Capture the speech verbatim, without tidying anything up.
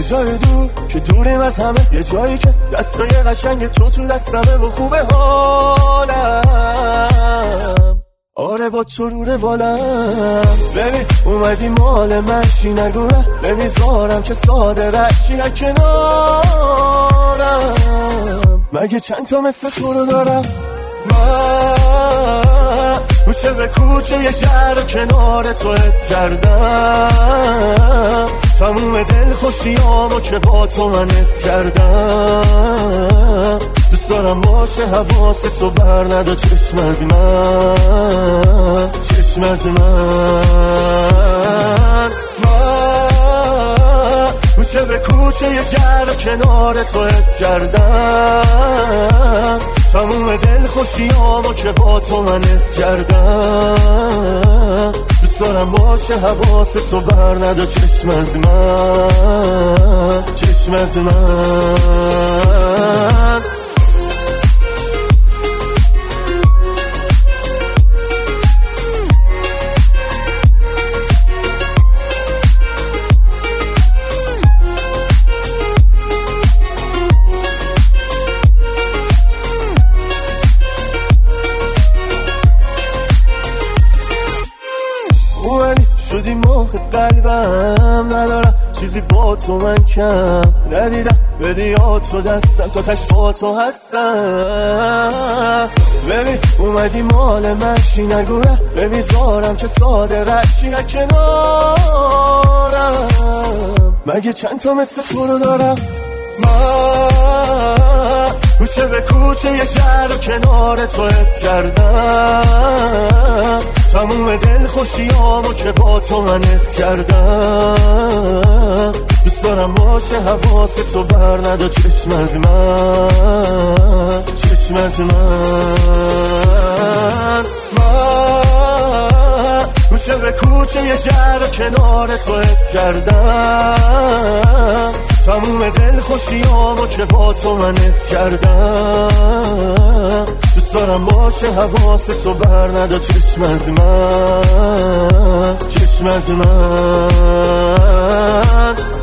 جای دور که دوریم از همه، یه جایی که دستای قشنگ تو تو دستمه و خوبه حالم. آره با تو رو روالم. ببین اومدی مال من شی، نگو نه نمیذارم که ساده رشی کنارم. مگه چند تا مثل تو رو دارم من، کوچه به کوچه یه شهر کنار تو حس کردم. تموم دل خوشیامو که با تو من حس کردم. دوست دارم باشه حواست تو بر ندا چشم از من، چشم از من. من کوچه به کوچه یه شهر کنار تو حس کردم. تموم دل خوشیامو که با تو من حس کردم. دوست دارم باشه حواست تو بر ندا چشم از من، چشم از من. شدی ماه قلبم، ندارم چیزی با تو من کم. ندیدم بدیات تو دستم، تا تش با تو هستم. ببین اومدی مال من شی، نگو نه نمیذارم که ساده رشی کنارم. مگه چند تا مثل تو رو دارم من، کوچه به کوچه یه شهر کنار تو حس کردم. تموم دل خوشیامو که با تو من حس کردم. دوست دارم باشه حواست تو بر ندا چشم از من، چشم از من. من کوچه به کوچه یه شهر کنار تو حس کردم. تموم دل خوشیامو که با تو من حس کردم. دوست دارم باشه حواست تو بر ندا چشم از من، چشم از من.